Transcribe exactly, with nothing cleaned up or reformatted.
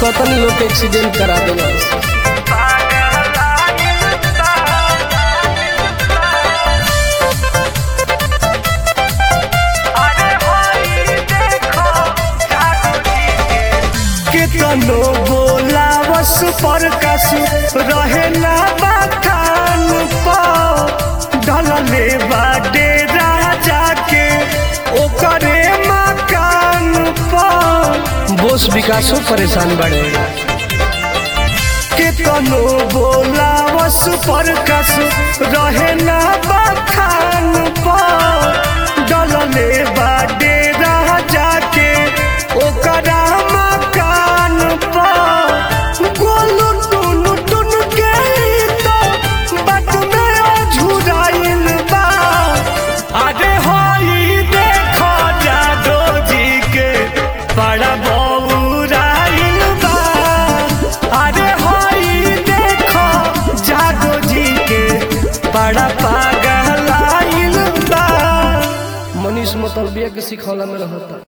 कतनी लोग के एक्सीडेंट करा देना। कितनो बोलावस पर कस रहे ना बखान पर ढलले बाडे राजा के ओकरे मकान पर बोस विकासो परेशान बड़े। कितनो बोलावस पर कस रहे ना बखान पर ढलले बाडे राजा के ओकरा मकान पर गोलू टुन टुन के तो बात में झुराइल बा। अरे होई देखो जादो जी के बड़ा बौराइल बा। अरे होई देखो जादो जी के बड़ा पागलाइल बा। मनीष मतलबिया के सिखौला में रहता।